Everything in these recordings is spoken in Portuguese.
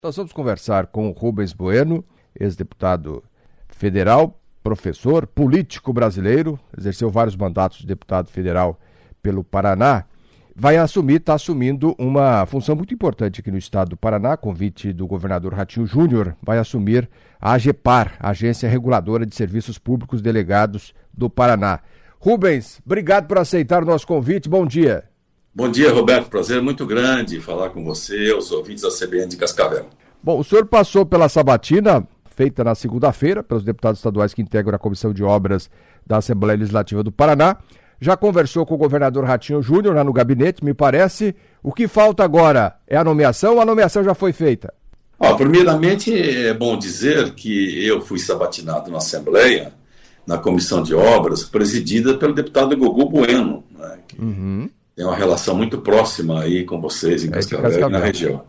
Nós vamos conversar com o Rubens Bueno, ex-deputado federal, professor, político brasileiro, exerceu vários mandatos de deputado federal pelo Paraná. Está assumindo uma função muito importante aqui no estado do Paraná, convite do governador Ratinho Júnior, vai assumir a AGEPAR, Agência Reguladora de Serviços Públicos Delegados do Paraná. Rubens, obrigado por aceitar o nosso convite, bom dia. Bom dia, Roberto. Prazer muito grande falar com você, os ouvintes da CBN de Cascavel. Bom, o senhor passou pela sabatina feita na segunda-feira pelos deputados estaduais que integram a Comissão de Obras da Assembleia Legislativa do Paraná. Já conversou com o governador Ratinho Júnior lá no gabinete, me parece. O que falta agora é a nomeação ou a nomeação já foi feita? Primeiramente, é bom dizer que eu fui sabatinado na Assembleia, na Comissão de Obras, presidida pelo deputado Gugu Bueno, né, que tem uma relação muito próxima aí com vocês em Cascavel e na região.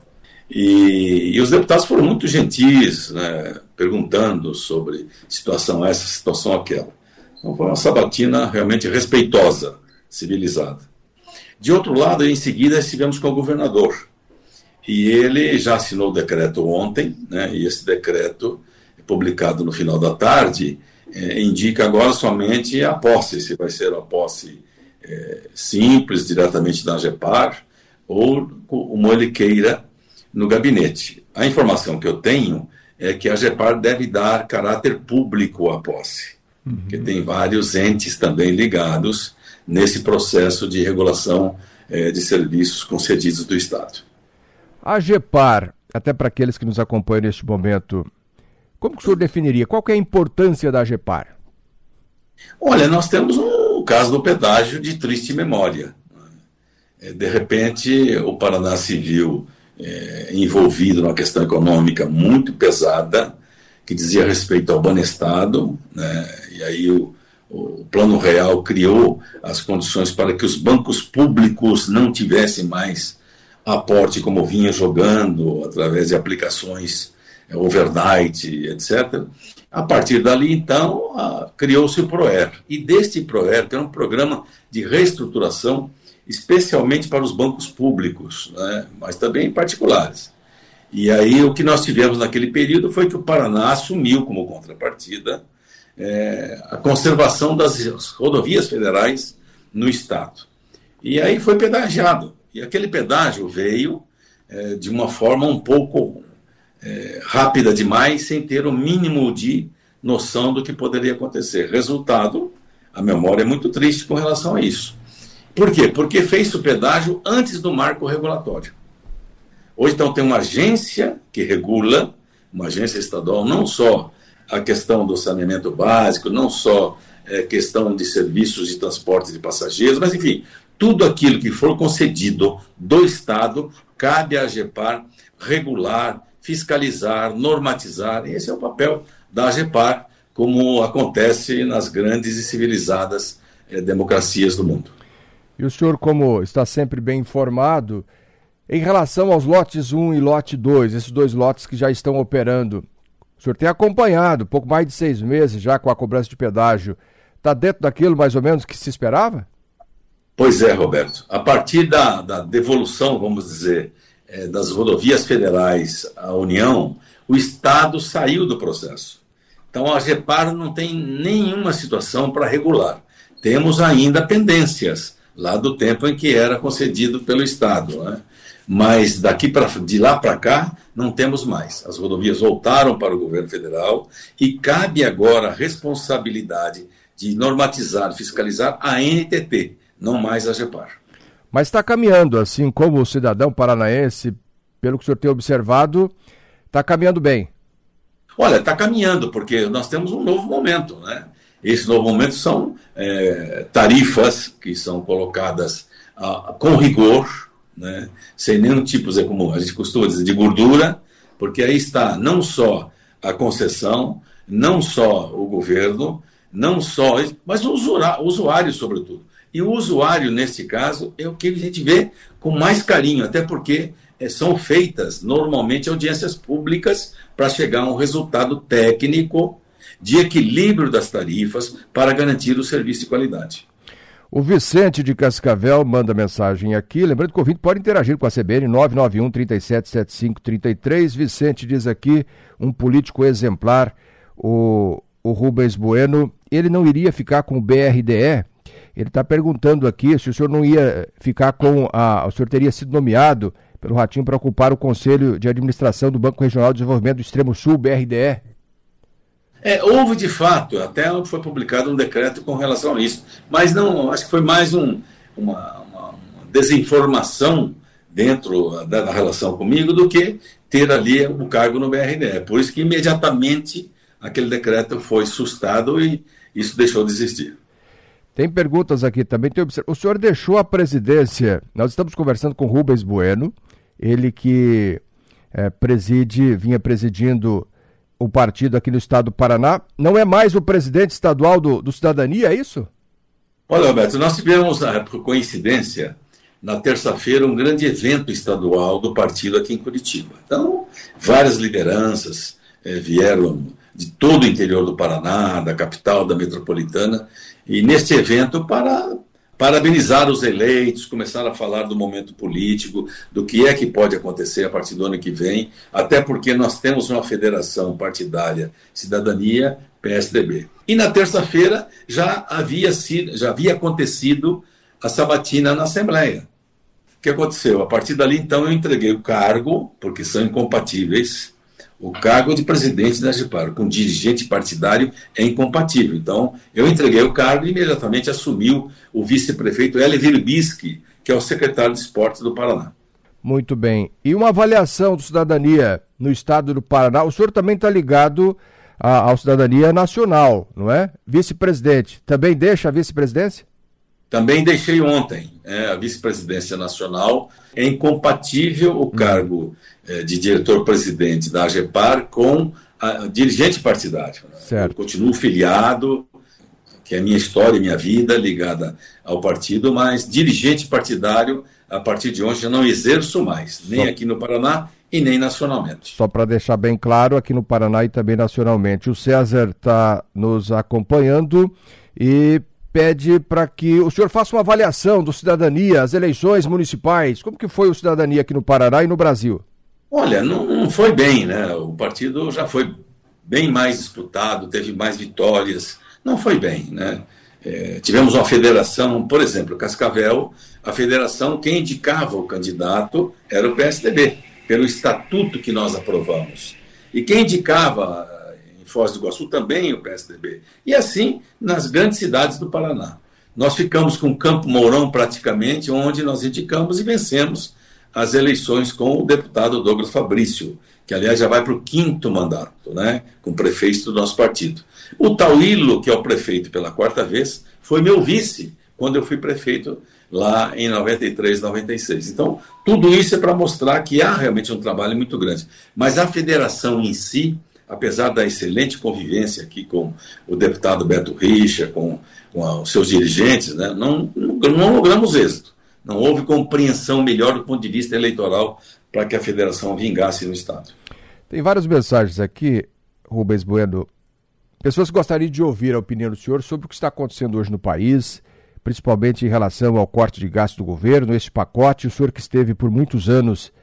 E os deputados foram muito gentis, né, perguntando sobre situação essa, situação aquela. Então foi uma sabatina realmente respeitosa, civilizada. De outro lado, em seguida, estivemos com o governador. E ele já assinou o decreto ontem, né, e esse decreto, publicado no final da tarde, indica agora somente a posse, se vai ser a posse simples, diretamente da AGEPAR, ou como ele queira, no gabinete. A informação que eu tenho é que a AGEPAR deve dar caráter público à posse, porque tem vários entes também ligados nesse processo de regulação de serviços concedidos do Estado. A AGEPAR, até para aqueles que nos acompanham neste momento, como que o senhor definiria? Qual que é a importância da AGEPAR? Olha, nós temos o caso do pedágio de triste memória. De repente, o Paraná se viu envolvido numa questão econômica muito pesada, que dizia respeito ao Banestado, né? E aí o Plano Real criou as condições para que os bancos públicos não tivessem mais aporte como vinha jogando, através de aplicações overnight, etc. A partir dali, então, criou-se o PROER. E deste PROER, que é um programa de reestruturação especialmente para os bancos públicos, né, mas também particulares. E aí o que nós tivemos naquele período foi que o Paraná assumiu como contrapartida a conservação das rodovias federais no Estado. E aí foi pedagiado. E aquele pedágio veio de uma forma um pouco rápida demais, sem ter o mínimo de noção do que poderia acontecer. Resultado, a memória é muito triste com relação a isso. Por quê? Porque fez o pedágio antes do marco regulatório. Hoje, então, tem uma agência que regula, uma agência estadual, não só a questão do saneamento básico, não só a questão de serviços de transporte de passageiros, mas, enfim, tudo aquilo que for concedido do Estado, cabe à AGEPAR regular, fiscalizar, normatizar. E esse é o papel da AGEPAR, como acontece nas grandes e civilizadas democracias do mundo. E o senhor, como está sempre bem informado, em relação aos lotes 1 e lote 2, esses dois lotes que já estão operando, o senhor tem acompanhado, pouco mais de 6 meses já com a cobrança de pedágio, está dentro daquilo mais ou menos que se esperava? Pois é, Roberto. A partir da devolução, vamos dizer, das rodovias federais à União, o Estado saiu do processo. Então a AGEPAR não tem nenhuma situação para regular. Temos ainda pendências lá do tempo em que era concedido pelo Estado, né? Mas de lá para cá não temos mais. As rodovias voltaram para o governo federal e cabe agora a responsabilidade de normatizar, fiscalizar a ANTT, não mais a AGEPAR. Mas está caminhando, assim como o cidadão paranaense, pelo que o senhor tem observado, está caminhando bem. Olha, está caminhando, porque nós temos um novo momento, né? Esse novo momento são tarifas que são colocadas com rigor, né, sem nenhum tipo, como a gente costuma dizer, de gordura, porque aí está não só a concessão, não só o governo, mas o usuário, sobretudo. E o usuário, nesse caso, é o que a gente vê com mais carinho, até porque são feitas normalmente audiências públicas para chegar a um resultado técnico de equilíbrio das tarifas para garantir o serviço de qualidade. O Vicente de Cascavel manda mensagem aqui, lembrando que o ouvinte pode interagir com a CBN, 991-377533. Vicente diz aqui, um político exemplar, o Rubens Bueno, ele não iria ficar com o BRDE? Ele está perguntando aqui se o senhor não ia ficar com o senhor teria sido nomeado pelo Ratinho para ocupar o Conselho de Administração do Banco Regional de Desenvolvimento do Extremo Sul, BRDE. Houve de fato, até foi publicado um decreto com relação a isso, mas não, acho que foi mais uma desinformação dentro da relação comigo do que ter ali o cargo no BRDE. Por isso que imediatamente aquele decreto foi sustado e isso deixou de existir. Tem perguntas aqui também. O senhor deixou a presidência, nós estamos conversando com Rubens Bueno, ele que vinha presidindo o partido aqui no estado do Paraná, não é mais o presidente estadual do Cidadania, é isso? Olha, Alberto, nós tivemos, por coincidência, na terça-feira, um grande evento estadual do partido aqui em Curitiba. Então, várias lideranças vieram de todo o interior do Paraná, da capital, da metropolitana, e neste evento para parabenizar os eleitos, começar a falar do momento político, do que é que pode acontecer a partir do ano que vem, até porque nós temos uma federação partidária Cidadania, PSDB. E na terça-feira já havia acontecido a sabatina na Assembleia. O que aconteceu? A partir dali, então, eu entreguei o cargo, porque são incompatíveis. O cargo de presidente da AGEPAR com dirigente partidário é incompatível. Então, eu entreguei o cargo e imediatamente assumiu o vice-prefeito Hélio Virbisky, que é o secretário de Esportes do Paraná. Muito bem. E uma avaliação do Cidadania no estado do Paraná, o senhor também está ligado ao Cidadania Nacional, não é? Vice-presidente. Também deixa a vice-presidência? Também deixei ontem a vice-presidência nacional. É incompatível o cargo de diretor-presidente da AGEPAR com a dirigente partidário. Certo. Eu continuo filiado, que é minha história, minha vida ligada ao partido, mas dirigente partidário, a partir de hoje, eu não exerço mais, nem aqui no Paraná e nem nacionalmente. Só para deixar bem claro, aqui no Paraná e também nacionalmente. O César está nos acompanhando e pede para que o senhor faça uma avaliação do Cidadania, as eleições municipais. Como que foi o Cidadania aqui no Paraná e no Brasil? Olha, não foi bem, né? O partido já foi bem mais disputado, teve mais vitórias. Não foi bem, né? Tivemos uma federação, por exemplo, Cascavel, a federação, quem indicava o candidato era o PSDB, pelo estatuto que nós aprovamos. E quem indicava em Foz do Iguaçu também o PSDB. E assim, nas grandes cidades do Paraná. Nós ficamos com Campo Mourão praticamente, onde nós indicamos e vencemos as eleições com o deputado Douglas Fabrício, que aliás já vai para o 5º mandato, né, com prefeito do nosso partido. O Tauílo, que é o prefeito pela 4ª vez, foi meu vice quando eu fui prefeito lá em 93, 96. Então, tudo isso é para mostrar que há realmente um trabalho muito grande. Mas a federação em si, apesar da excelente convivência aqui com o deputado Beto Richa, com os seus dirigentes, né, não logramos êxito. Não houve compreensão melhor do ponto de vista eleitoral para que a federação vingasse no Estado. Tem várias mensagens aqui, Rubens Bueno. Pessoas que gostariam de ouvir a opinião do senhor sobre o que está acontecendo hoje no país, principalmente em relação ao corte de gastos do governo, esse pacote. O senhor que esteve por muitos anos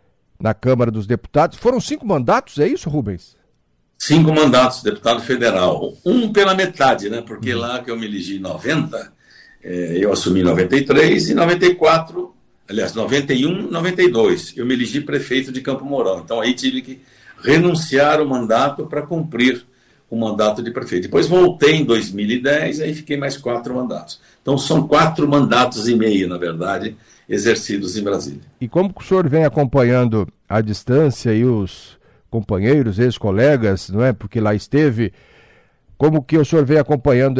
na Câmara dos Deputados. Foram 5 mandatos, é isso, Rubens? 5 mandatos, deputado federal. Um pela metade, né? Porque lá que eu me elegi em 90... eu assumi em 93 e 94, aliás, 91, 92. Eu me elegi prefeito de Campo Mourão. Então aí tive que renunciar ao mandato para cumprir o mandato de prefeito. Depois voltei em 2010 e aí fiquei mais 4 mandatos. Então são 4 mandatos e meio, na verdade, exercidos em Brasília. E como o senhor vem acompanhando à distância e os companheiros, ex-colegas, não é? Porque lá esteve, como que o senhor vem acompanhando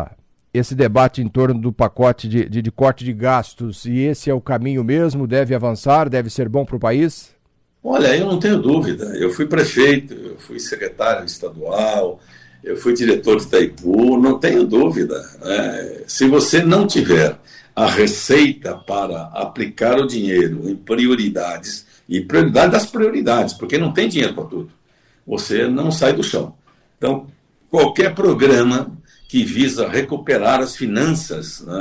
esse debate em torno do pacote de corte de gastos, e esse é o caminho mesmo, deve avançar, deve ser bom para o país? Olha, eu não tenho dúvida, eu fui prefeito, eu fui secretário estadual, eu fui diretor de Itaipu, não tenho dúvida, né? Se você não tiver a receita para aplicar o dinheiro em prioridades, e prioridade das prioridades, porque não tem dinheiro para tudo, você não sai do chão. Então, qualquer programa que visa recuperar as finanças, né,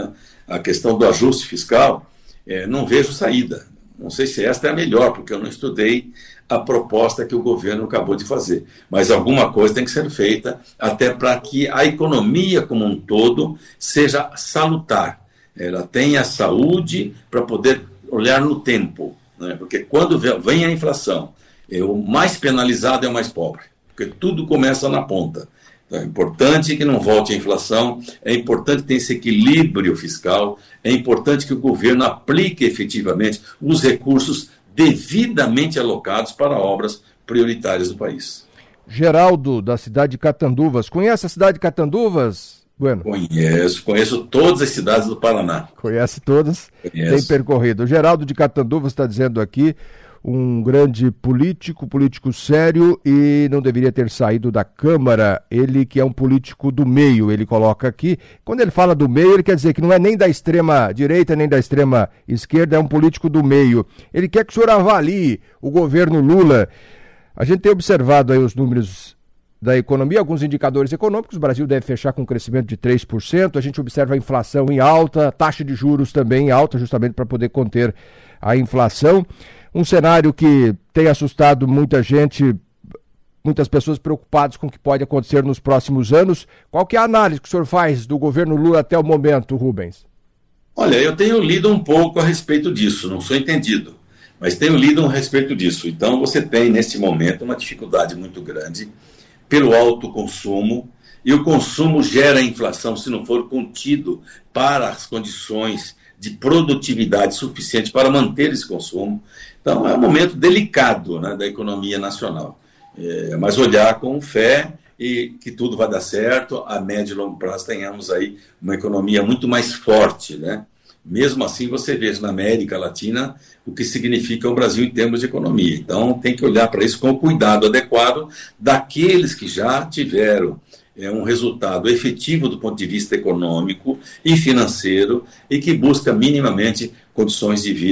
a questão do ajuste fiscal, não vejo saída. Não sei se esta é a melhor, porque eu não estudei a proposta que o governo acabou de fazer. Mas alguma coisa tem que ser feita até para que a economia como um todo seja salutar. Ela tenha saúde para poder olhar no tempo. Né? Porque quando vem a inflação, o mais penalizado é o mais pobre. Porque tudo começa na ponta. Então, é importante que não volte a inflação, é importante ter esse equilíbrio fiscal, é importante que o governo aplique efetivamente os recursos devidamente alocados para obras prioritárias do país. Geraldo, da cidade de Catanduvas. Conhece a cidade de Catanduvas, Bueno? Conheço todas as cidades do Paraná. Conhece todas? Conheço. Tem percorrido. O Geraldo de Catanduvas está dizendo aqui, um grande político sério e não deveria ter saído da Câmara. Ele que é um político do meio, ele coloca aqui. Quando ele fala do meio, ele quer dizer que não é nem da extrema direita, nem da extrema esquerda, é um político do meio. Ele quer que o senhor avalie o governo Lula. A gente tem observado aí os números da economia, alguns indicadores econômicos. O Brasil deve fechar com um crescimento de 3%. A gente observa a inflação em alta, taxa de juros também em alta, justamente para poder conter a inflação. Um cenário que tem assustado muita gente, muitas pessoas preocupadas com o que pode acontecer nos próximos anos. Qual que é a análise que o senhor faz do governo Lula até o momento, Rubens? Olha, eu tenho lido um pouco a respeito disso, não sou entendido, mas tenho lido a respeito disso. Então você tem, neste momento, uma dificuldade muito grande pelo alto consumo, e o consumo gera inflação se não for contido para as condições de produtividade suficiente para manter esse consumo. Então, é um momento delicado, né, da economia nacional. Mas olhar com fé e que tudo vai dar certo, a médio e longo prazo tenhamos aí uma economia muito mais forte, né? Mesmo assim, você vê na América Latina o que significa o Brasil em termos de economia. Então, tem que olhar para isso com o cuidado adequado daqueles que já tiveram um resultado efetivo do ponto de vista econômico e financeiro e que busca minimamente condições de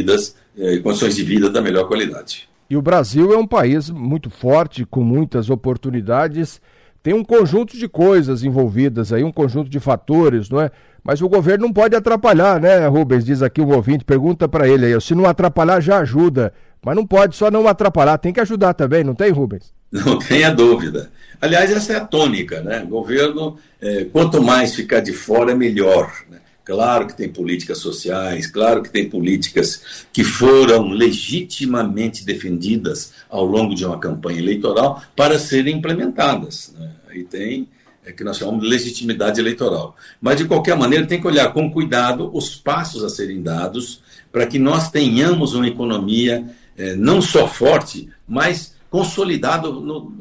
vida da melhor qualidade. E o Brasil é um país muito forte, com muitas oportunidades, tem um conjunto de coisas envolvidas aí, um conjunto de fatores, não é? Mas o governo não pode atrapalhar, né, Rubens? Diz aqui um ouvinte, pergunta para ele aí, se não atrapalhar já ajuda, mas não pode só não atrapalhar, tem que ajudar também, não tem, Rubens? Não tenha dúvida. Aliás, essa é a tônica, né? O governo, quanto mais ficar de fora, melhor, né? Claro que tem políticas sociais, claro que tem políticas que foram legitimamente defendidas ao longo de uma campanha eleitoral para serem implementadas, né? Aí tem que nós chamamos de legitimidade eleitoral. Mas, de qualquer maneira, tem que olhar com cuidado os passos a serem dados para que nós tenhamos uma economia não só forte, mas consolidada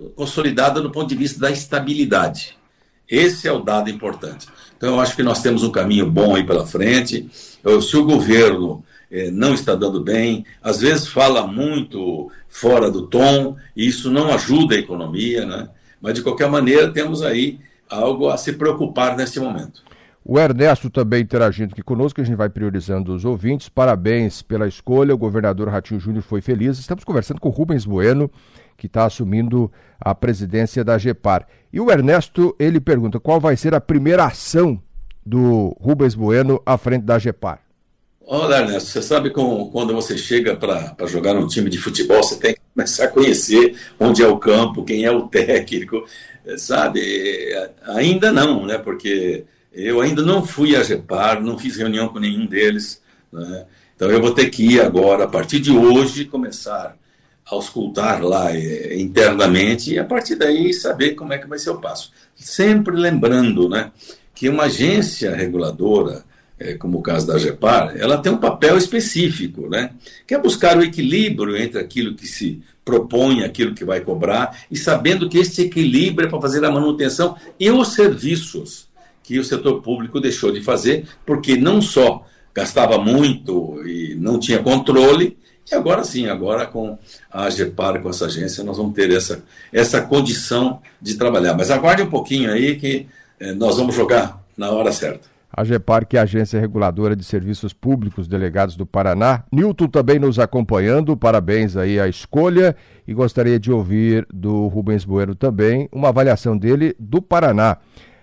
no ponto de vista da estabilidade. Esse é o dado importante. Então, eu acho que nós temos um caminho bom aí pela frente. Se o governo não está dando bem, às vezes fala muito fora do tom, e isso não ajuda a economia, né? Mas, de qualquer maneira, temos aí algo a se preocupar nesse momento. O Ernesto também interagindo aqui conosco, a gente vai priorizando os ouvintes. Parabéns pela escolha, o governador Ratinho Júnior foi feliz. Estamos conversando com o Rubens Bueno, que está assumindo a presidência da AGEPAR. E o Ernesto, ele pergunta, qual vai ser a primeira ação do Rubens Bueno à frente da AGEPAR? Olha, Ernesto, você sabe quando você chega para jogar num time de futebol, você tem que começar a conhecer onde é o campo, quem é o técnico, sabe? Ainda não, né? Porque eu ainda não fui à AGEPAR, não fiz reunião com nenhum deles, né? Então eu vou ter que ir agora, a partir de hoje, começar a auscultar lá internamente e a partir daí saber como é que vai ser o passo. Sempre lembrando, né, que uma agência reguladora, como o caso da AGEPAR, ela tem um papel específico, né, que é buscar o equilíbrio entre aquilo que se propõe, aquilo que vai cobrar, e sabendo que esse equilíbrio é para fazer a manutenção e os serviços que o setor público deixou de fazer, porque não só gastava muito e não tinha controle. E agora sim, agora com a AGEPAR, com essa agência, nós vamos ter essa condição de trabalhar. Mas aguarde um pouquinho aí que nós vamos jogar na hora certa. A AGEPAR, que é a Agência Reguladora de Serviços Públicos Delegados do Paraná. Nilton também nos acompanhando, parabéns aí à escolha. E gostaria de ouvir do Rubens Bueno também uma avaliação dele do Paraná.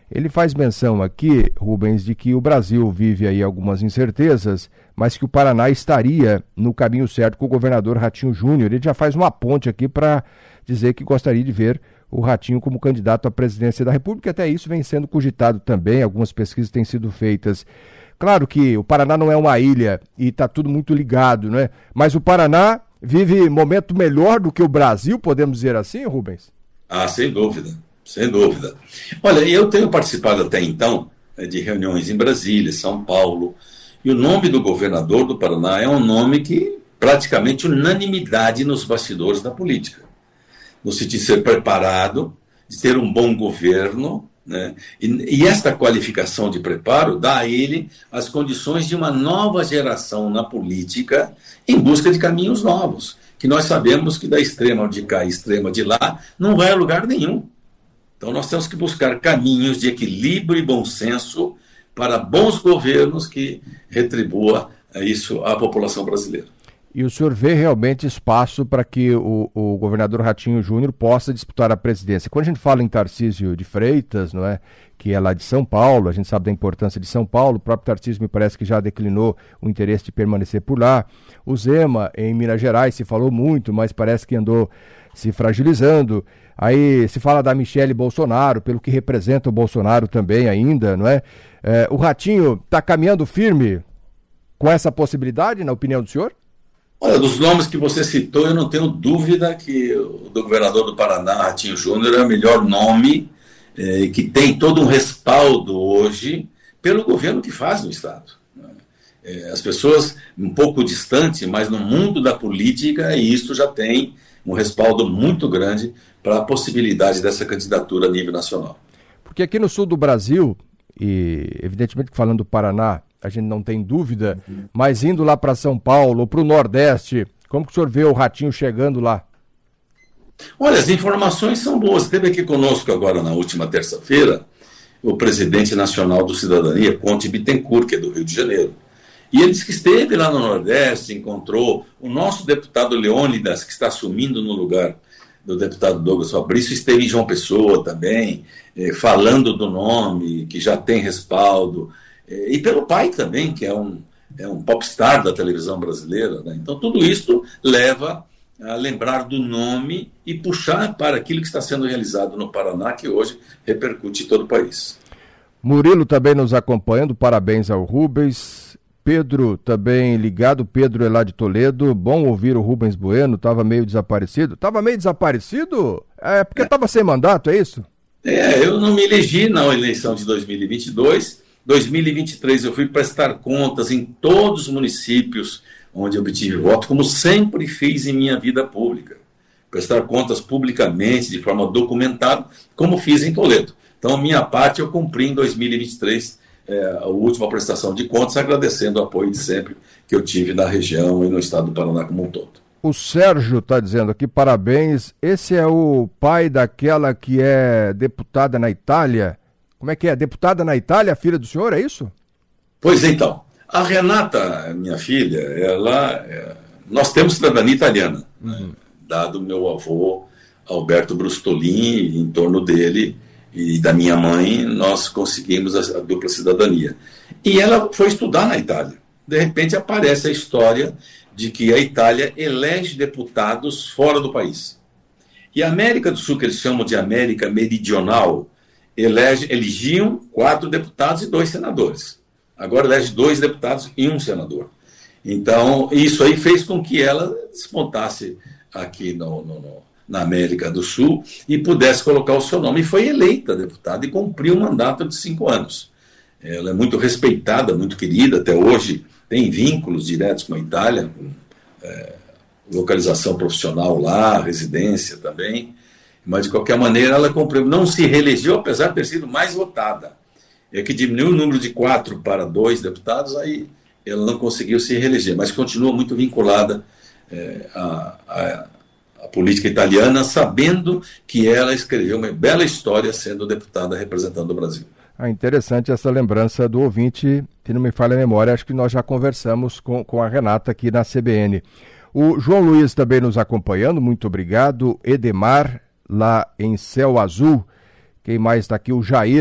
Ele faz menção aqui, Rubens, de que o Brasil vive aí algumas incertezas, mas que o Paraná estaria no caminho certo com o governador Ratinho Júnior. Ele já faz uma ponte aqui para dizer que gostaria de ver o Ratinho como candidato à presidência da República. Até isso vem sendo cogitado também, algumas pesquisas têm sido feitas. Claro que o Paraná não é uma ilha e está tudo muito ligado, né? Mas o Paraná vive momento melhor do que o Brasil, podemos dizer assim, Rubens? Ah, sem dúvida, sem dúvida. Olha, eu tenho participado até então de reuniões em Brasília, São Paulo, e o nome do governador do Paraná é um nome que praticamente unanimidade nos bastidores da política, no sentido de ser preparado, de ter um bom governo, né? E esta qualificação de preparo dá a ele as condições de uma nova geração na política em busca de caminhos novos, que nós sabemos que da extrema de cá e extrema de lá não vai a lugar nenhum. Então nós temos que buscar caminhos de equilíbrio e bom senso para bons governos que retribua isso à população brasileira. E o senhor vê realmente espaço para que o governador Ratinho Júnior possa disputar a presidência? Quando a gente fala em Tarcísio de Freitas, não é, que é lá de São Paulo, a gente sabe da importância de São Paulo, o próprio Tarcísio me parece que já declinou o interesse de permanecer por lá. O Zema, em Minas Gerais, se falou muito, mas parece que andou se fragilizando. Aí se fala da Michele Bolsonaro, pelo que representa o Bolsonaro também ainda, não é? O Ratinho está caminhando firme com essa possibilidade, na opinião do senhor? Olha, dos nomes que você citou, eu não tenho dúvida que o do governador do Paraná, Ratinho Júnior, é o melhor nome, que tem todo um respaldo hoje pelo governo que faz no Estado. As pessoas um pouco distantes, mas no mundo da política, isso já tem um respaldo muito grande para a possibilidade dessa candidatura a nível nacional. Porque aqui no sul do Brasil, e evidentemente que falando do Paraná, a gente não tem dúvida, mas indo lá para São Paulo ou para o Nordeste, como que o senhor vê o Ratinho chegando lá? Olha, as informações são boas. Esteve aqui conosco agora na última terça-feira o presidente nacional do Cidadania, Conte Bittencourt, que é do Rio de Janeiro. E ele disse que esteve lá no Nordeste, encontrou o nosso deputado Leônidas, que está assumindo no lugar do deputado Douglas Fabrício, esteve em João Pessoa também, falando do nome, que já tem respaldo, e pelo pai também, que é um popstar da televisão brasileira, né? Então tudo isso leva a lembrar do nome e puxar para aquilo que está sendo realizado no Paraná, que hoje repercute em todo o país. Murilo também nos acompanhando, parabéns ao Rubens. Pedro também ligado, Pedro é lá de Toledo, bom ouvir o Rubens Bueno, estava meio desaparecido. Estava meio desaparecido? É porque estava sem mandato, é isso? Eu não me elegi na eleição de 2022, 2023 eu fui prestar contas em todos os municípios onde eu obtive voto, como sempre fiz em minha vida pública. Prestar contas publicamente, de forma documentada, como fiz em Toledo. Então, a minha parte eu cumpri em 2023, a última prestação de contas, agradecendo o apoio de sempre que eu tive na região e no estado do Paraná como um todo. O Sérgio está dizendo aqui, parabéns, esse é o pai daquela que é deputada na Itália? Como é que é? Deputada na Itália, filha do senhor, é isso? Pois então, a Renata, minha filha, nós temos cidadania italiana, né? Dado meu avô Alberto Brustolin, em torno dele e da minha mãe, nós conseguimos a dupla cidadania. E ela foi estudar na Itália. De repente aparece a história de que a Itália elege deputados fora do país. E a América do Sul, que eles chamam de América Meridional, elegiam 4 deputados e 2 senadores. Agora elege 2 deputados e 1 senador. Então, isso aí fez com que ela despontasse aqui na América do Sul e pudesse colocar o seu nome. E foi eleita deputada e cumpriu um mandato de 5 anos. Ela é muito respeitada, muito querida, até hoje tem vínculos diretos com a Itália, com localização profissional lá, residência também. Mas, de qualquer maneira, ela cumpriu. Não se reelegeu, apesar de ter sido mais votada. É que diminuiu o número de 4 para 2 deputados, aí ela não conseguiu se reeleger, mas continua muito vinculada à política italiana, sabendo que ela escreveu uma bela história sendo deputada representando o Brasil. Interessante essa lembrança do ouvinte, que não me falha a memória, acho que nós já conversamos com a Renata aqui na CBN. O João Luiz também nos acompanhando, muito obrigado. Edemar, lá em Céu Azul. Quem mais está aqui? O Jair.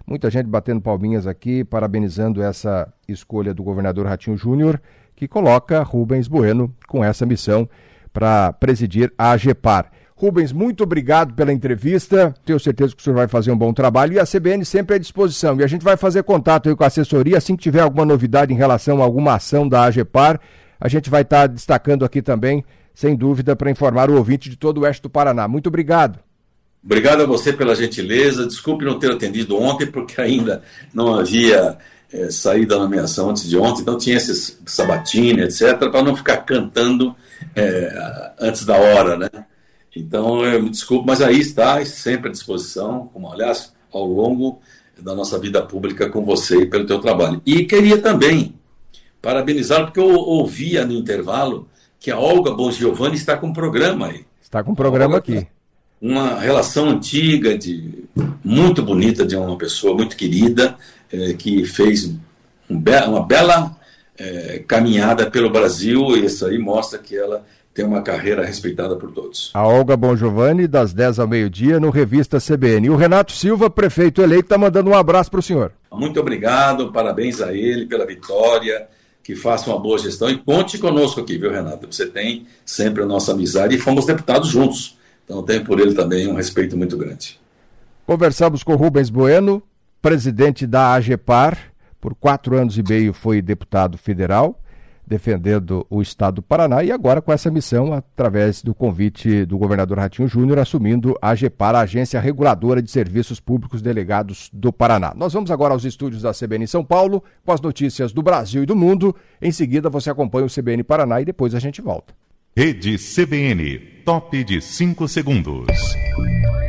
Muita gente batendo palminhas aqui, parabenizando essa escolha do governador Ratinho Júnior, que coloca Rubens Bueno com essa missão para presidir a AGEPAR. Rubens, muito obrigado pela entrevista, tenho certeza que o senhor vai fazer um bom trabalho e a CBN sempre à disposição. E a gente vai fazer contato aí com a assessoria, assim que tiver alguma novidade em relação a alguma ação da AGEPAR, a gente vai estar destacando aqui também, sem dúvida, para informar o ouvinte de todo o oeste do Paraná. Muito obrigado. Obrigado a você pela gentileza, desculpe não ter atendido ontem, porque ainda não havia saído da nomeação antes de ontem, então tinha esses sabatina, etc., para não ficar cantando antes da hora, né? Então, eu me desculpo, mas aí está, sempre à disposição, como aliás, ao longo da nossa vida pública com você e pelo teu trabalho. E queria também parabenizá-lo, porque eu ouvia no intervalo que a Olga Bongiovanni está com um programa aí. Está com um programa aqui. Uma relação antiga, muito bonita, de uma pessoa muito querida, que fez uma bela caminhada pelo Brasil, e isso aí mostra que ela tem uma carreira respeitada por todos. A Olga Bongiovanni, das 10 ao meio-dia, no Revista CBN. E o Renato Silva, prefeito eleito, está mandando um abraço para o senhor. Muito obrigado, parabéns a ele pela vitória, que faça uma boa gestão e conte conosco aqui, viu, Renato? Você tem sempre a nossa amizade e fomos deputados juntos, então tenho por ele também um respeito muito grande. Conversamos com Rubens Bueno, presidente da AGEPAR, por 4 anos e meio foi deputado federal, defendendo o estado do Paraná e agora com essa missão através do convite do governador Ratinho Júnior assumindo a AGEPAR, a Agência Reguladora de Serviços Públicos Delegados do Paraná. Nós vamos agora aos estúdios da CBN em São Paulo com as notícias do Brasil e do mundo. Em seguida você acompanha o CBN Paraná e depois a gente volta. Rede CBN, top de 5 segundos.